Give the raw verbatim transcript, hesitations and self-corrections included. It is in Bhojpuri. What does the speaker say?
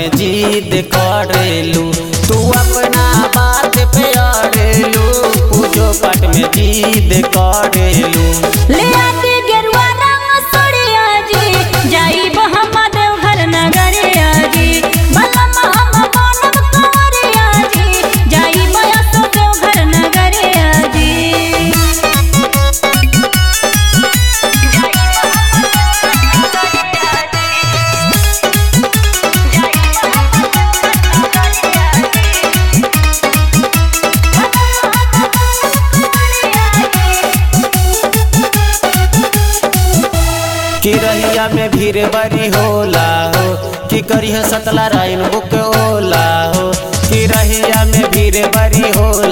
में जिद करेलू, तू अपना बात पे अड़ेलू, पूजो पाठ में जिद करेलू। ले आके गेरुआ रंग सोड़िया जी, जाइब हम देवघर नगरिया जी, बलम हम बनब कंवरिया जी, जाइब असो देवघर नगरिया जी। कि रहिया में भीड़ बड़ी होला हो, कि करिह सतला राइन बुक ओला हो, कि रहिया में भीड़ बड़ी होला।